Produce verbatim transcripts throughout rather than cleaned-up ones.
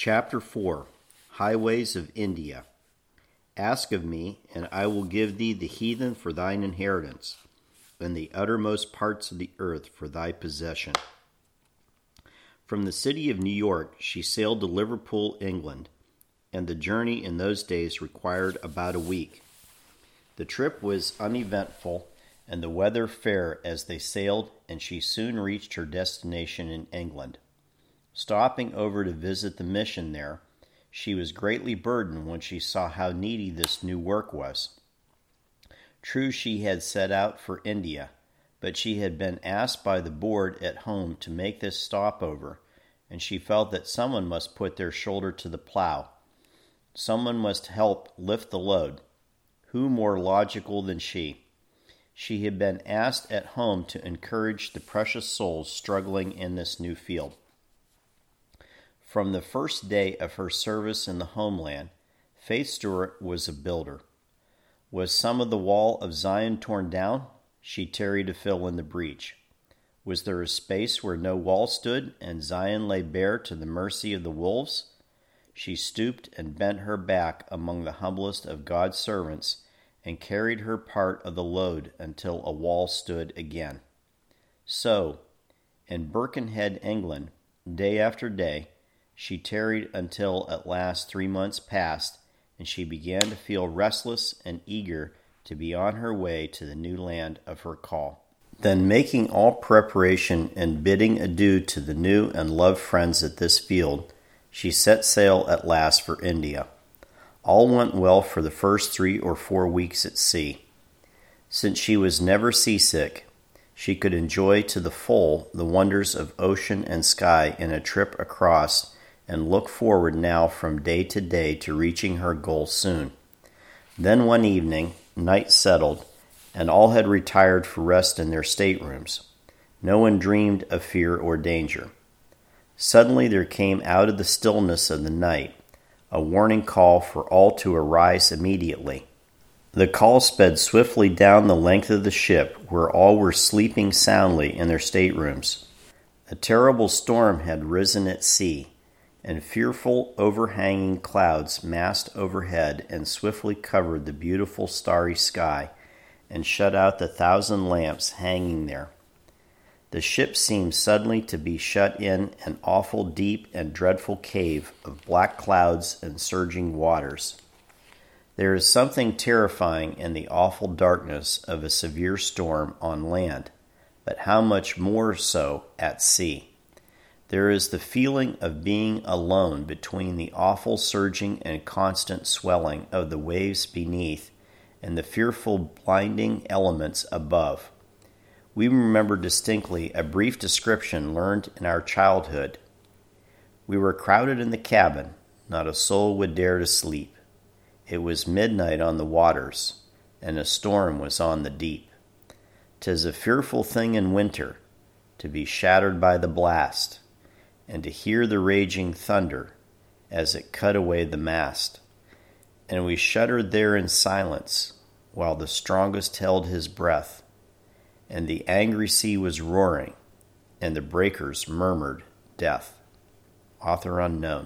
Chapter four. Highways of India. Ask of me, and I will give thee the heathen for thine inheritance, and the uttermost parts of the earth for thy possession. From the city of New York she sailed to Liverpool, England, and the journey in those days required about a week. The trip was uneventful, and the weather fair as they sailed, and she soon reached her destination in England. Stopping over to visit the mission there, she was greatly burdened when she saw how needy this new work was. True, she had set out for India, but she had been asked by the board at home to make this stopover, and she felt that someone must put their shoulder to the plow. Someone must help lift the load. Who more logical than she? She had been asked at home to encourage the precious souls struggling in this new field. From the first day of her service in the homeland, Faith Stewart was a builder. Was some of the wall of Zion torn down? She tarried to fill in the breach. Was there a space where no wall stood, and Zion lay bare to the mercy of the wolves? She stooped and bent her back among the humblest of God's servants, and carried her part of the load until a wall stood again. So, in Birkenhead, England, day after day, she tarried until at last three months passed, and she began to feel restless and eager to be on her way to the new land of her call. Then, making all preparation and bidding adieu to the new and loved friends at this field, she set sail at last for India. All went well for the first three or four weeks at sea. Since she was never seasick, she could enjoy to the full the wonders of ocean and sky in a trip across, and look forward now from day to day to reaching her goal soon. Then one evening, night settled, and all had retired for rest in their staterooms. No one dreamed of fear or danger. Suddenly there came out of the stillness of the night a warning call for all to arise immediately. The call sped swiftly down the length of the ship, where all were sleeping soundly in their staterooms. A terrible storm had risen at sea, and fearful overhanging clouds massed overhead and swiftly covered the beautiful starry sky and shut out the thousand lamps hanging there. The ship seemed suddenly to be shut in an awful deep and dreadful cave of black clouds and surging waters. There is something terrifying in the awful darkness of a severe storm on land, but how much more so at sea. There is the feeling of being alone between the awful surging and constant swelling of the waves beneath and the fearful blinding elements above. We remember distinctly a brief description learned in our childhood. We were crowded in the cabin. Not a soul would dare to sleep. It was midnight on the waters, and a storm was on the deep. 'Tis a fearful thing in winter, to be shattered by the blast, and to hear the raging thunder as it cut away the mast. And we shuddered there in silence, while the strongest held his breath, and the angry sea was roaring, and the breakers murmured death. Author unknown.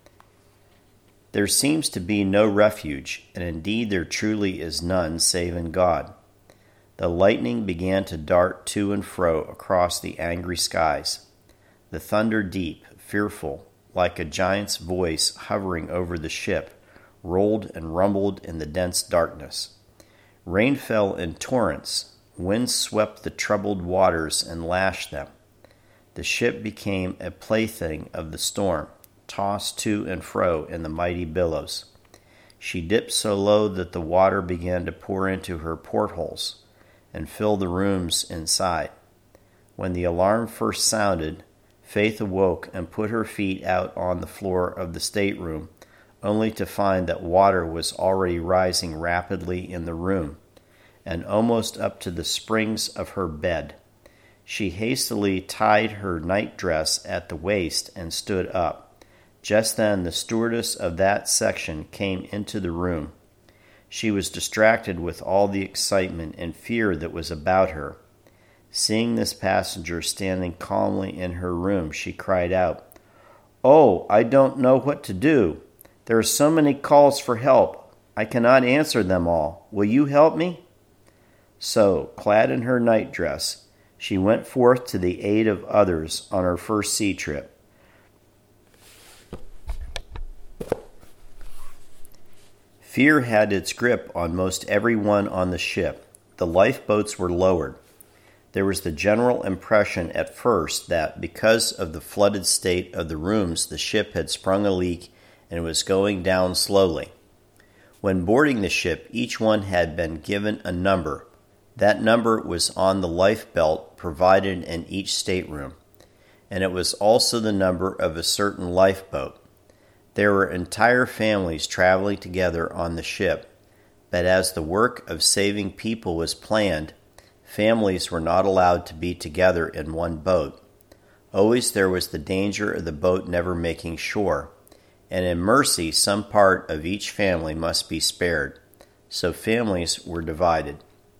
There seems to be no refuge, and indeed there truly is none save in God. The lightning began to dart to and fro across the angry skies. The thunder deep, fearful, like a giant's voice hovering over the ship, rolled and rumbled in the dense darkness. Rain fell in torrents. Wind swept the troubled waters and lashed them. The ship became a plaything of the storm, tossed to and fro in the mighty billows. She dipped so low that the water began to pour into her portholes and fill the rooms inside. When the alarm first sounded, Faith awoke and put her feet out on the floor of the stateroom, only to find that water was already rising rapidly in the room, and almost up to the springs of her bed. She hastily tied her nightdress at the waist and stood up. Just then the stewardess of that section came into the room. She was distracted with all the excitement and fear that was about her. Seeing this passenger standing calmly in her room, she cried out, "Oh, I don't know what to do. There are so many calls for help. I cannot answer them all. Will you help me?" So, clad in her nightdress, she went forth to the aid of others on her first sea trip. Fear had its grip on most everyone on the ship. The lifeboats were lowered. There was the general impression at first that, because of the flooded state of the rooms, the ship had sprung a leak and was going down slowly. When boarding the ship, each one had been given a number. That number was on the life belt provided in each stateroom, and it was also the number of a certain lifeboat. There were entire families traveling together on the ship, but as the work of saving people was planned, families were not allowed to be together in one boat. Always there was the danger of the boat never making shore, and in mercy some part of each family must be spared, so families were divided.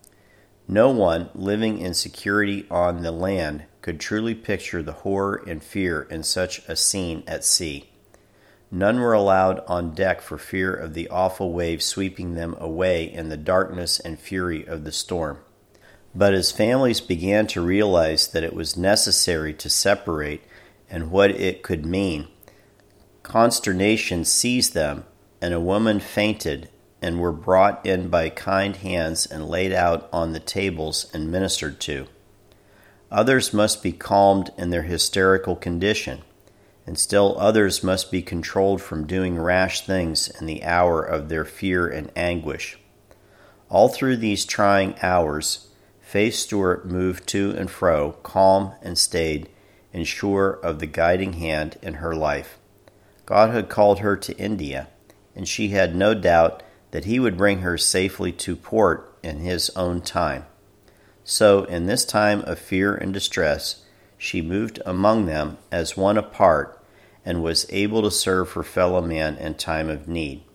No one living in security on the land could truly picture the horror and fear in such a scene at sea. None were allowed on deck for fear of the awful waves sweeping them away in the darkness and fury of the storm. But as families began to realize that it was necessary to separate and what it could mean, consternation seized them, and a woman fainted and were brought in by kind hands and laid out on the tables and ministered to. Others must be calmed in their hysterical condition, and still others must be controlled from doing rash things in the hour of their fear and anguish. All through these trying hours, Faith Stewart moved to and fro, calm and staid, and sure of the guiding hand in her life. God had called her to India, and she had no doubt that he would bring her safely to port in his own time. So, in this time of fear and distress, she moved among them as one apart, and was able to serve her fellow man in time of need.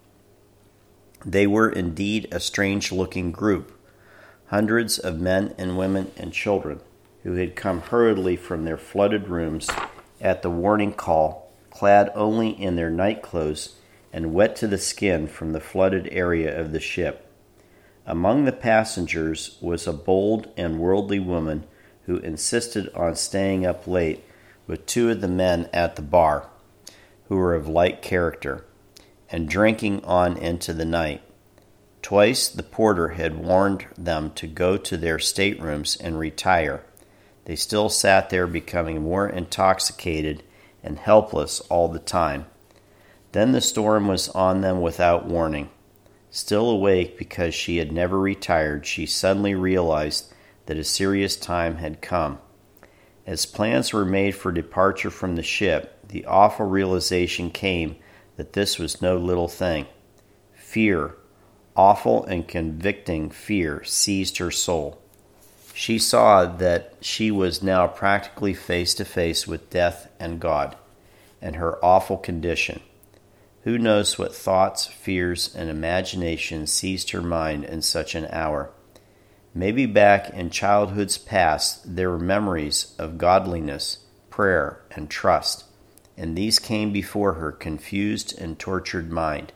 They were indeed a strange-looking group, hundreds of men and women and children, who had come hurriedly from their flooded rooms at the warning call, clad only in their night clothes and wet to the skin from the flooded area of the ship. Among the passengers was a bold and worldly woman who insisted on staying up late with two of the men at the bar, who were of light character, and drinking on into the night. Twice the porter had warned them to go to their staterooms and retire. They still sat there, becoming more intoxicated and helpless all the time. Then the storm was on them without warning. Still awake because she had never retired, she suddenly realized that a serious time had come. As plans were made for departure from the ship, the awful realization came that this was no little thing. Fear, awful and convicting fear, seized her soul. She saw that she was now practically face to face with death and God, and her awful condition. Who knows what thoughts, fears, and imaginations seized her mind in such an hour? Maybe back in childhood's past there were memories of godliness, prayer, and trust, and these came before her confused and tortured mind.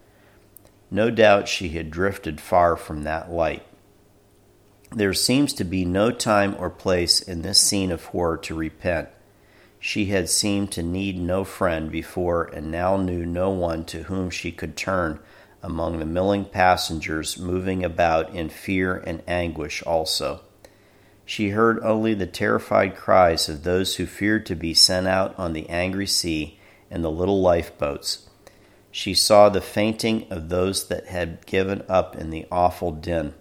No doubt she had drifted far from that light. There seems to be no time or place in this scene of horror to repent. She had seemed to need no friend before, and now knew no one to whom she could turn among the milling passengers moving about in fear and anguish also. She heard only the terrified cries of those who feared to be sent out on the angry sea in the little lifeboats. She saw the fainting of those that had given up in the awful din.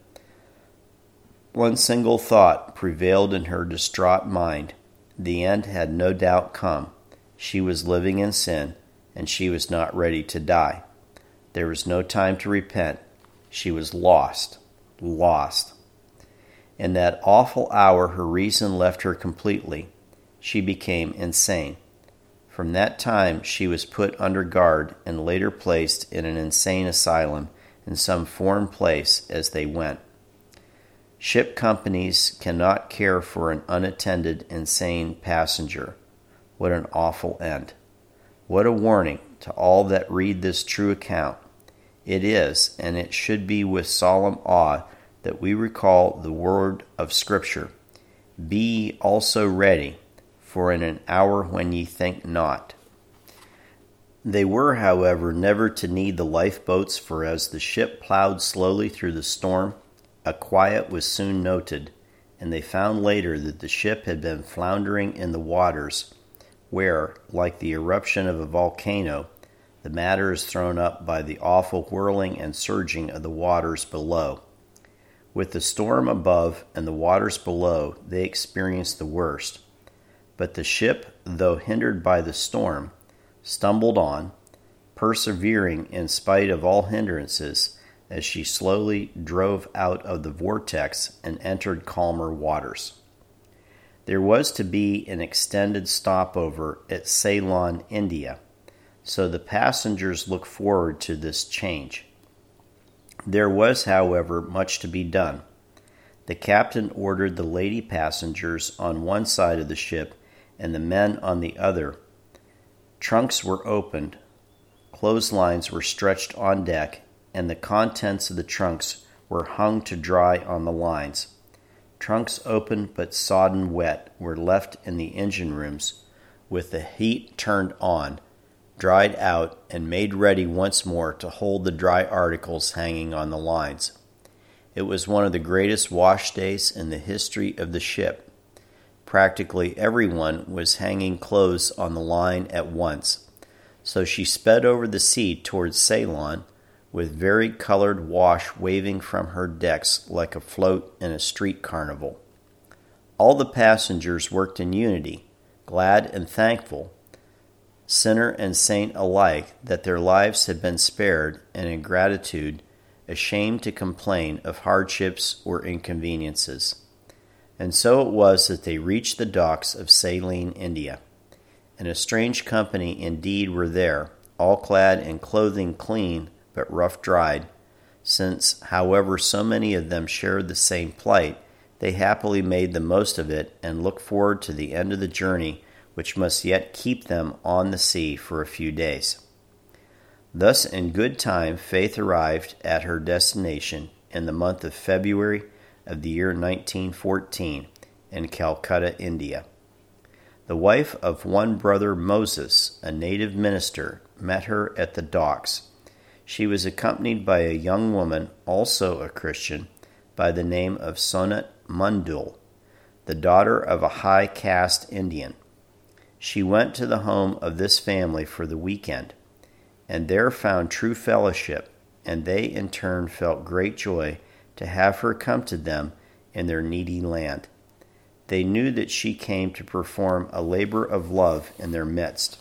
One single thought prevailed in her distraught mind. The end had no doubt come. She was living in sin, and she was not ready to die. There was no time to repent. She was lost, lost. In that awful hour, her reason left her completely. She became insane. From that time, she was put under guard and later placed in an insane asylum in some foreign place as they went. Ship companies cannot care for an unattended, insane passenger. What an awful end. What a warning to all that read this true account. It is, and it should be with solemn awe that we recall the word of Scripture. Be ye also ready, for in an hour when ye think not. They were, however, never to need the lifeboats, for as the ship plowed slowly through the storm, a quiet was soon noted, and they found later that the ship had been floundering in the waters, where, like the eruption of a volcano, the matter is thrown up by the awful whirling and surging of the waters below. With the storm above and the waters below, they experienced the worst. But the ship, though hindered by the storm, stumbled on, persevering in spite of all hindrances, as she slowly drove out of the vortex and entered calmer waters. There was to be an extended stopover at Ceylon, India, so the passengers looked forward to this change. There was, however, much to be done. The captain ordered the lady passengers on one side of the ship and the men on the other. Trunks were opened, clotheslines were stretched on deck, and the contents of the trunks were hung to dry on the lines. Trunks open but sodden wet were left in the engine rooms, with the heat turned on, dried out, and made ready once more to hold the dry articles hanging on the lines. It was one of the greatest wash days in the history of the ship. Practically everyone was hanging clothes on the line at once, so she sped over the sea towards Ceylon, with vari-colored wash waving from her decks like a float in a street carnival. All the passengers worked in unity, glad and thankful, sinner and saint alike, that their lives had been spared, and in gratitude, ashamed to complain of hardships or inconveniences. And so it was that they reached the docks of Ceylon, India. And a strange company indeed were there, all clad in clothing clean but rough-dried, since, however, so many of them shared the same plight, they happily made the most of it and looked forward to the end of the journey, which must yet keep them on the sea for a few days. Thus, in good time, Faith arrived at her destination in the month of February of the year nineteen fourteen in Calcutta, India. The wife of one brother Moses, a native minister, met her at the docks. She was accompanied by a young woman, also a Christian, by the name of Sonat Mundul, the daughter of a high-caste Indian. She went to the home of this family for the weekend, and there found true fellowship, and they in turn felt great joy to have her come to them in their needy land. They knew that she came to perform a labor of love in their midst.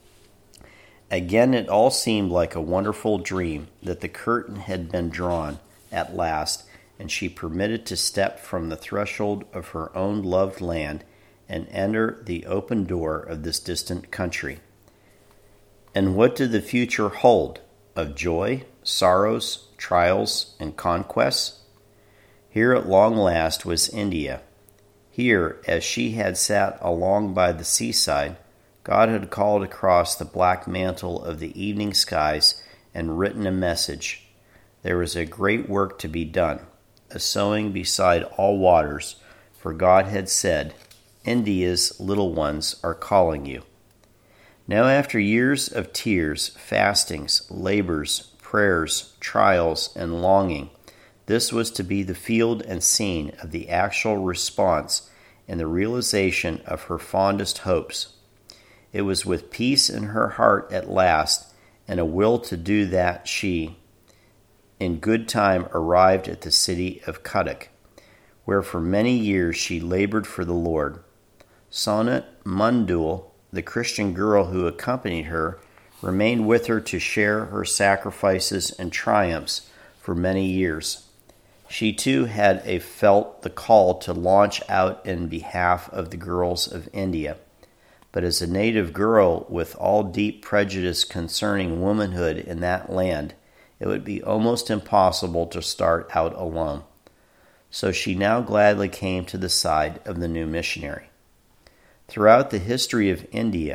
Again, it all seemed like a wonderful dream that the curtain had been drawn at last, and she permitted to step from the threshold of her own loved land and enter the open door of this distant country. And what did the future hold of joy, sorrows, trials, and conquests? Here at long last was India. Here, as she had sat along by the seaside, God had called across the black mantle of the evening skies and written a message. There was a great work to be done, a sowing beside all waters, for God had said, India's little ones are calling you. Now after years of tears, fastings, labors, prayers, trials, and longing, this was to be the field and scene of the actual response and the realization of her fondest hopes. It was with peace in her heart at last, and a will to do that she, in good time, arrived at the city of Cuttack, where for many years she labored for the Lord. Sonat Mundul, the Christian girl who accompanied her, remained with her to share her sacrifices and triumphs for many years. She too had a felt the call to launch out in behalf of the girls of India. But as a native girl with all deep prejudice concerning womanhood in that land, it would be almost impossible to start out alone. So she now gladly came to the side of the new missionary. Throughout the history of India,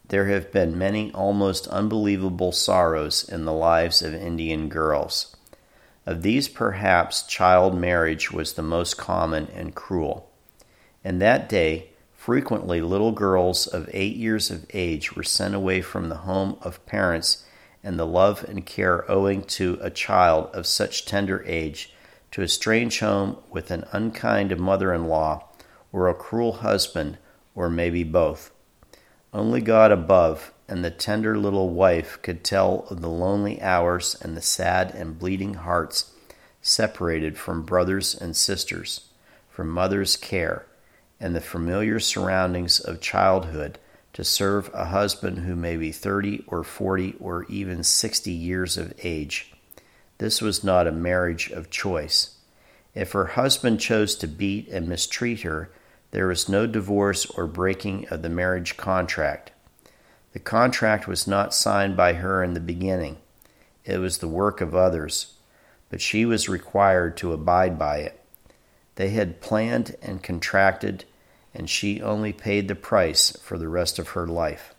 there have been many almost unbelievable sorrows in the lives of Indian girls. Of these, perhaps child marriage was the most common and cruel. In that day, frequently little girls of eight years of age were sent away from the home of parents and the love and care owing to a child of such tender age to a strange home with an unkind mother-in-law or a cruel husband, or maybe both. Only God above and the tender little wife could tell of the lonely hours and the sad and bleeding hearts separated from brothers and sisters, from mother's care, and the familiar surroundings of childhood to serve a husband who may be thirty or forty or even sixty years of age. This was not a marriage of choice. If her husband chose to beat and mistreat her, there was no divorce or breaking of the marriage contract. The contract was not signed by her in the beginning. It was the work of others, but she was required to abide by it. They had planned and contracted, and she only paid the price for the rest of her life.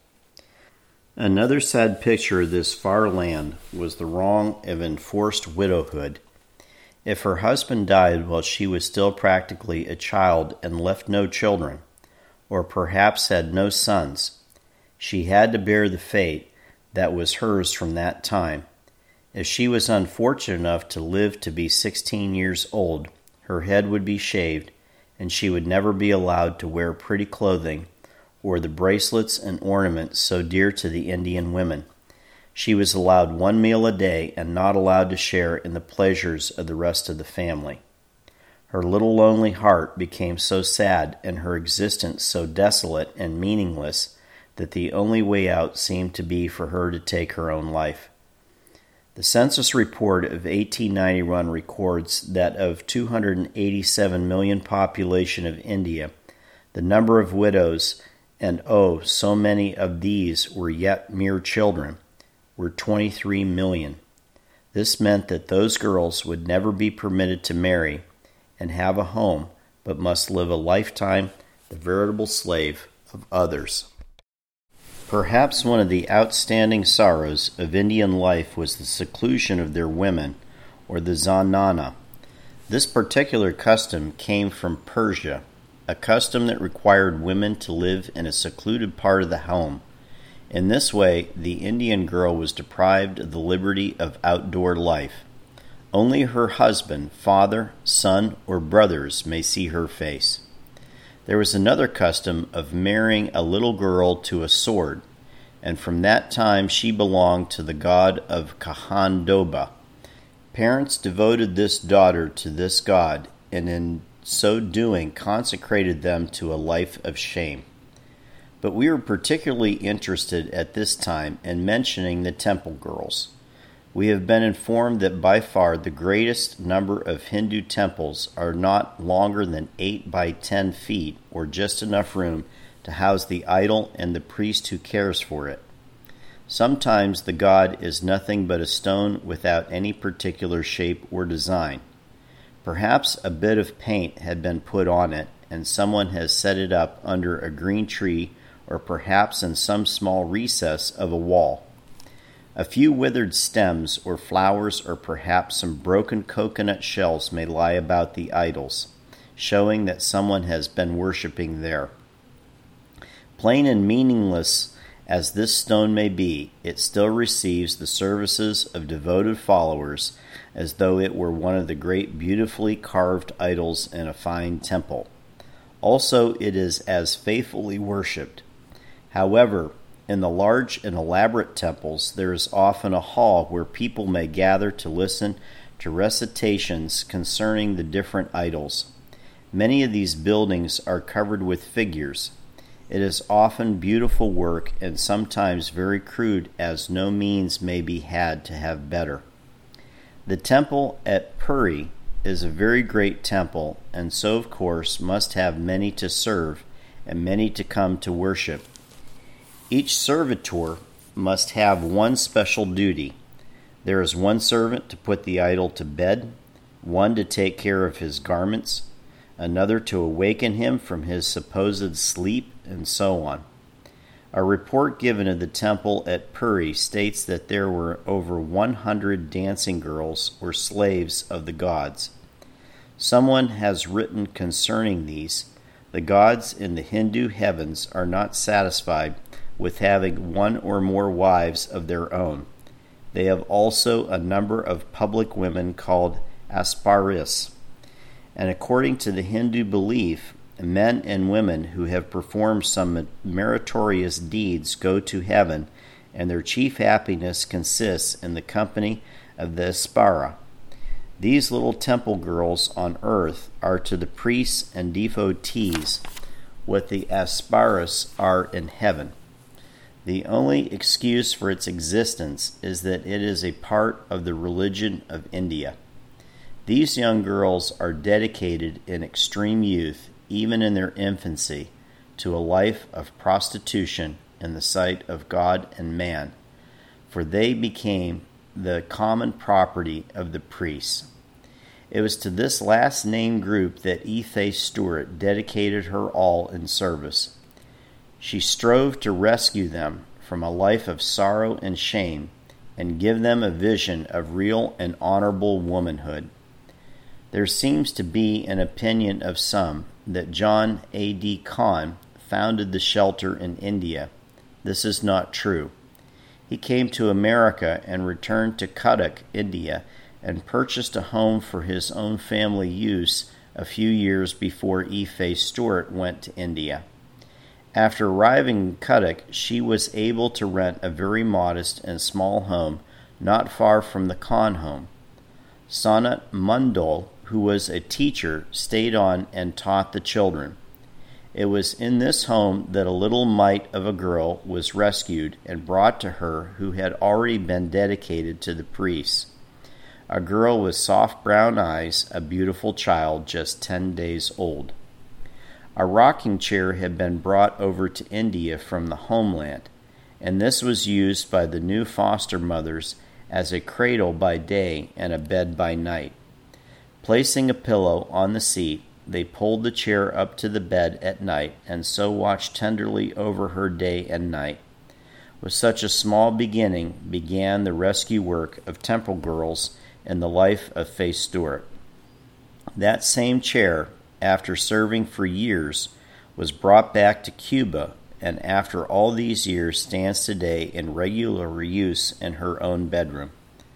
Another sad picture of this far land was the wrong of enforced widowhood. If her husband died while she was still practically a child and left no children, or perhaps had no sons, she had to bear the fate that was hers from that time. If she was unfortunate enough to live to be sixteen years old, her head would be shaved, and she would never be allowed to wear pretty clothing or the bracelets and ornaments so dear to the Indian women. She was allowed one meal a day and not allowed to share in the pleasures of the rest of the family. Her little lonely heart became so sad and her existence so desolate and meaningless that the only way out seemed to be for her to take her own life. The census report of eighteen ninety-one records that of two hundred eighty-seven million population of India, the number of widows, and oh, so many of these were yet mere children, were twenty-three million. This meant that those girls would never be permitted to marry and have a home, but must live a lifetime the veritable slave of others. Perhaps one of the outstanding sorrows of Indian life was the seclusion of their women, or the zanana. This particular custom came from Persia, a custom that required women to live in a secluded part of the home. In this way, the Indian girl was deprived of the liberty of outdoor life. Only her husband, father, son, or brothers may see her face. There was another custom of marrying a little girl to a sword, and from that time she belonged to the god of Khandoba. Parents devoted this daughter to this god, and in so doing consecrated them to a life of shame. But we were particularly interested at this time in mentioning the temple girls. We have been informed that by far the greatest number of Hindu temples are not longer than eight by ten feet, or just enough room to house the idol and the priest who cares for it. Sometimes the god is nothing but a stone without any particular shape or design. Perhaps a bit of paint had been put on it, and someone has set it up under a green tree or perhaps in some small recess of a wall. A few withered stems or flowers or perhaps some broken coconut shells may lie about the idols, showing that someone has been worshipping there. Plain and meaningless as this stone may be, it still receives the services of devoted followers as though it were one of the great beautifully carved idols in a fine temple. Also, it is as faithfully worshipped. However, in the large and elaborate temples, there is often a hall where people may gather to listen to recitations concerning the different idols. Many of these buildings are covered with figures. It is often beautiful work and sometimes very crude, as no means may be had to have better. The temple at Puri is a very great temple, and so of course must have many to serve and many to come to worship. Each servitor must have one special duty. There is one servant to put the idol to bed, one to take care of his garments, another to awaken him from his supposed sleep, and so on. A report given of the temple at Puri states that there were over one hundred dancing girls or slaves of the gods. Someone has written concerning these, the gods in the Hindu heavens are not satisfied with having one or more wives of their own. They have also a number of public women called Asparis. And according to the Hindu belief, men and women who have performed some meritorious deeds go to heaven, and their chief happiness consists in the company of the Aspara. These little temple girls on earth are to the priests and devotees what the Asparas are in heaven. The only excuse for its existence is that it is a part of the religion of India. These young girls are dedicated in extreme youth, even in their infancy, to a life of prostitution in the sight of God and man, for they became the common property of the priests. It was to this last named group that Ife Stewart dedicated her all in service. She strove to rescue them from a life of sorrow and shame and give them a vision of real and honorable womanhood. There seems to be an opinion of some that John A D Kahn founded the shelter in India. This is not true. He came to America and returned to Cuttack, India, and purchased a home for his own family use a few years before Ife Stewart went to India. After arriving in Cuttack, she was able to rent a very modest and small home not far from the Kahn home. Sonat Mundal, who was a teacher, stayed on and taught the children. It was in this home that a little mite of a girl was rescued and brought to her who had already been dedicated to the priests. A girl with soft brown eyes, a beautiful child just ten days old. A rocking chair had been brought over to India from the homeland, and this was used by the new foster mothers as a cradle by day and a bed by night. Placing a pillow on the seat, they pulled the chair up to the bed at night and so watched tenderly over her day and night. With such a small beginning began the rescue work of temple girls in the life of Faith Stewart. That same chair, after serving for years, was brought back to Cuba, and after all these years stands today in regular use in her own bedroom.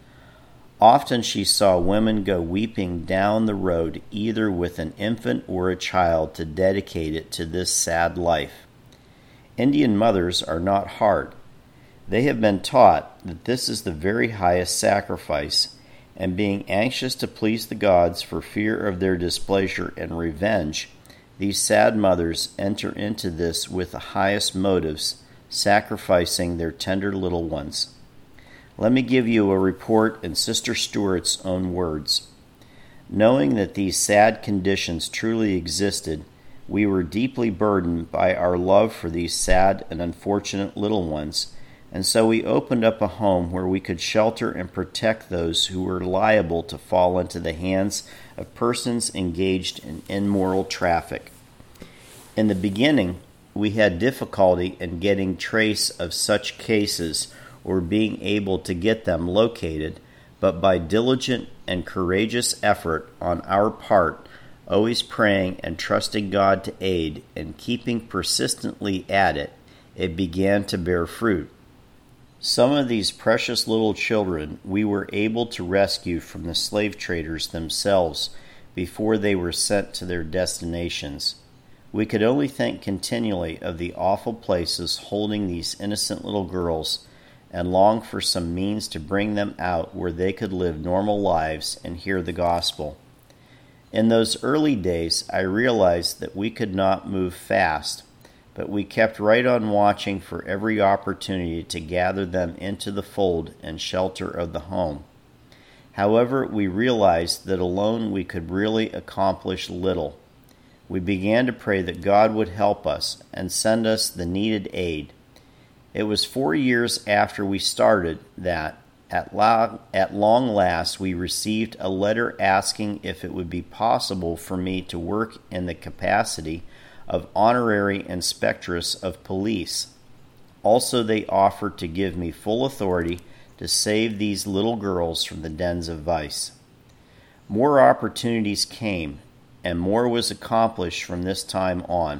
Often she saw women go weeping down the road either with an infant or a child to dedicate it to this sad life. Indian mothers are not hard. They have been taught that this is the very highest sacrifice, and being anxious to please the gods for fear of their displeasure and revenge, these sad mothers enter into this with the highest motives, sacrificing their tender little ones. Let me give you a report in Sister Stewart's own words. Knowing that these sad conditions truly existed, we were deeply burdened by our love for these sad and unfortunate little ones, and so we opened up a home where we could shelter and protect those who were liable to fall into the hands of persons engaged in immoral traffic. In the beginning, we had difficulty in getting trace of such cases or being able to get them located, but by diligent and courageous effort on our part, always praying and trusting God to aid and keeping persistently at it, it began to bear fruit. Some of these precious little children we were able to rescue from the slave traders themselves before they were sent to their destinations. We could only think continually of the awful places holding these innocent little girls and long for some means to bring them out where they could live normal lives and hear the gospel. In those early days, I realized that we could not move fast, but we kept right on watching for every opportunity to gather them into the fold and shelter of the home. However, we realized that alone we could really accomplish little. We began to pray that God would help us and send us the needed aid. It was four years after we started that, at, la- at long last, we received a letter asking if it would be possible for me to work in the capacity of honorary inspectress of police. Also they offered to give me full authority to save these little girls from the dens of vice. More opportunities came, and more was accomplished from this time on.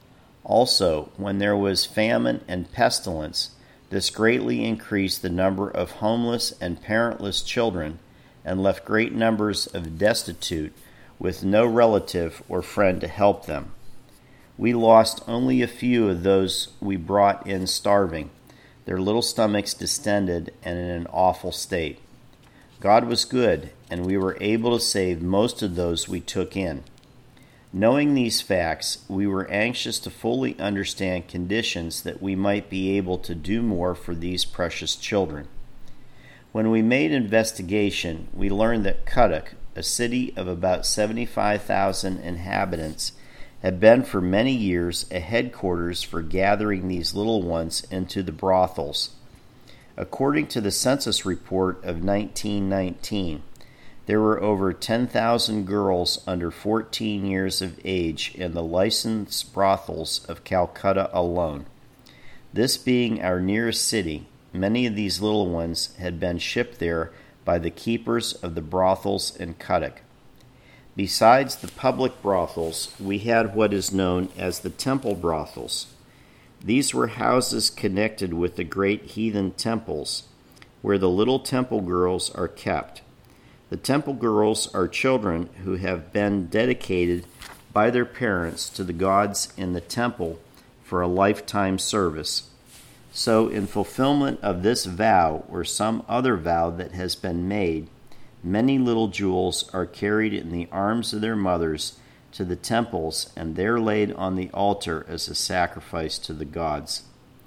Also, when there was famine and pestilence, this greatly increased the number of homeless and parentless children, and left great numbers of destitute, with no relative or friend to help them. We lost only a few of those we brought in starving, their little stomachs distended and in an awful state. God was good, and we were able to save most of those we took in. Knowing these facts, we were anxious to fully understand conditions that we might be able to do more for these precious children. When we made investigation, we learned that Cuttack, a city of about seventy-five thousand inhabitants, had been for many years a headquarters for gathering these little ones into the brothels. According to the census report of nineteen nineteen, there were over ten thousand girls under fourteen years of age in the licensed brothels of Calcutta alone. This being our nearest city, many of these little ones had been shipped there by the keepers of the brothels in Cuttack. Besides the public brothels, we had what is known as the temple brothels. These were houses connected with the great heathen temples, where the little temple girls are kept. The temple girls are children who have been dedicated by their parents to the gods in the temple for a lifetime service. So, in fulfillment of this vow or some other vow that has been made, many little jewels are carried in the arms of their mothers to the temples and there laid on the altar as a sacrifice to the gods.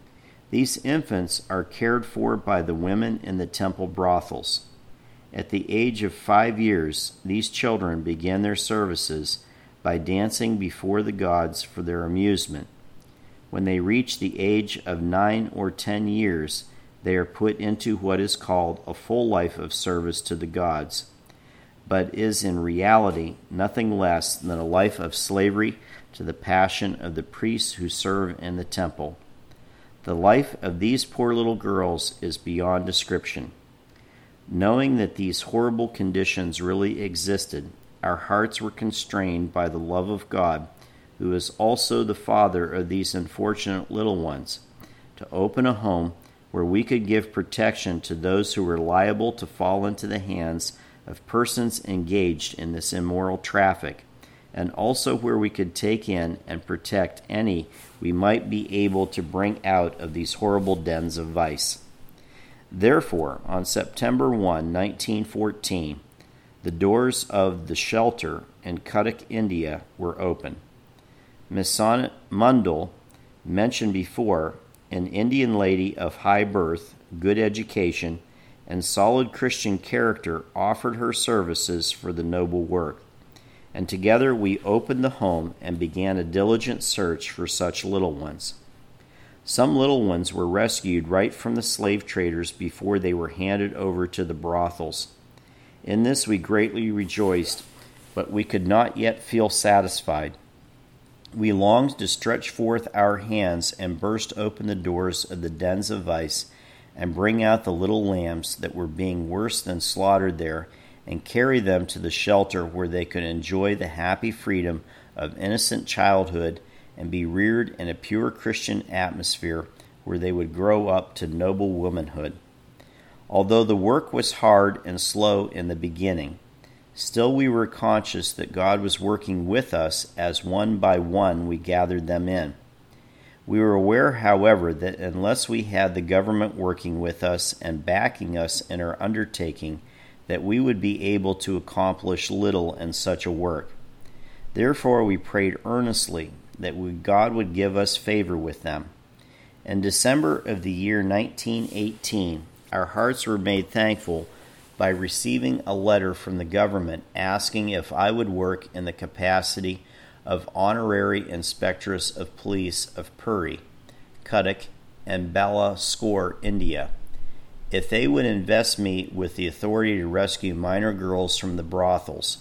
These infants are cared for by the women in the temple brothels. At the age of five years, these children begin their services by dancing before the gods for their amusement. When they reach the age of nine or ten years, they are put into what is called a full life of service to the gods, but is in reality nothing less than a life of slavery to the passion of the priests who serve in the temple. The life of these poor little girls is beyond description. Knowing that these horrible conditions really existed, our hearts were constrained by the love of God, who is also the Father of these unfortunate little ones, to open a home where we could give protection to those who were liable to fall into the hands of persons engaged in this immoral traffic, and also where we could take in and protect any we might be able to bring out of these horrible dens of vice. Therefore, on September first, nineteen fourteen, the doors of the shelter in Cuttack, India, were open. Miss Sonnet Mundell, mentioned before, an Indian lady of high birth, good education, and solid Christian character, offered her services for the noble work, and together we opened the home and began a diligent search for such little ones. Some little ones were rescued right from the slave traders before they were handed over to the brothels. In this we greatly rejoiced, but we could not yet feel satisfied. We longed to stretch forth our hands and burst open the doors of the dens of vice and bring out the little lambs that were being worse than slaughtered there and carry them to the shelter where they could enjoy the happy freedom of innocent childhood and be reared in a pure Christian atmosphere where they would grow up to noble womanhood. Although the work was hard and slow in the beginning, still we were conscious that God was working with us as one by one we gathered them in. We were aware, however, that unless we had the government working with us and backing us in our undertaking, that we would be able to accomplish little in such a work. Therefore we prayed earnestly that we, God would give us favor with them. In December of the year nineteen eighteen, our hearts were made thankful by receiving a letter from the government asking if I would work in the capacity of Honorary Inspectress of Police of Puri, Cuttack, and Balasore, India, if they would invest me with the authority to rescue minor girls from the brothels.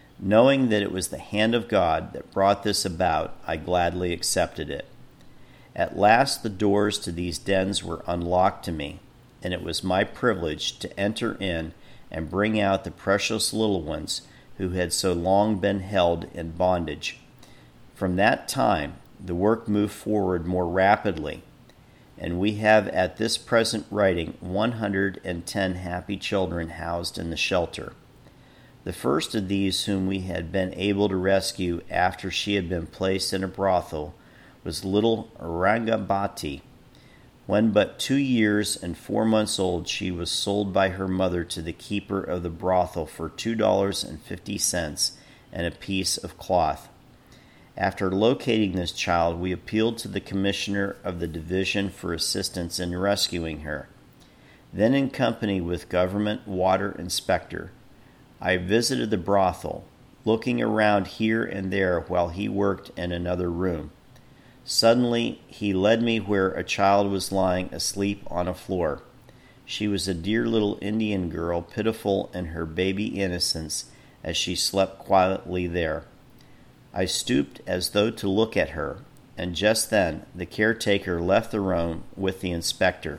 Knowing that it was the hand of God that brought this about, I gladly accepted it. At last the doors to these dens were unlocked to me, and it was my privilege to enter in and bring out the precious little ones who had so long been held in bondage. From that time, the work moved forward more rapidly, and we have at this present writing one hundred ten happy children housed in the shelter. The first of these whom we had been able to rescue after she had been placed in a brothel was little Rangabati. When but two years and four months old, she was sold by her mother to the keeper of the brothel for two dollars and fifty cents and a piece of cloth. After locating this child, we appealed to the commissioner of the division for assistance in rescuing her. Then, in company with government water inspector, I visited the brothel, looking around here and there while he worked in another room. Suddenly, he led me where a child was lying asleep on a floor. She was a dear little Indian girl, pitiful in her baby innocence as she slept quietly there. I stooped as though to look at her, and just then the caretaker left the room with the inspector.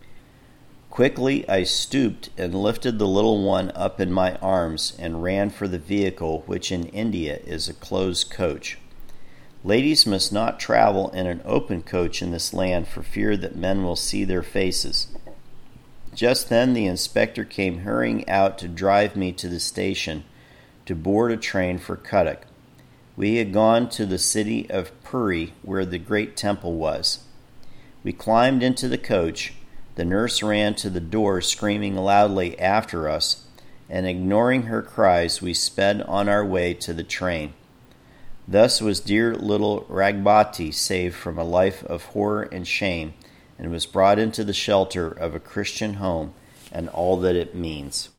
Quickly I stooped and lifted the little one up in my arms and ran for the vehicle, which in India is a closed coach. Ladies must not travel in an open coach in this land for fear that men will see their faces. Just then the inspector came hurrying out to drive me to the station to board a train for Cuttack. We had gone to the city of Puri, where the great temple was. We climbed into the coach. The nurse ran to the door, screaming loudly after us, and ignoring her cries, we sped on our way to the train. Thus was dear little Ragbati saved from a life of horror and shame, and was brought into the shelter of a Christian home and all that it means.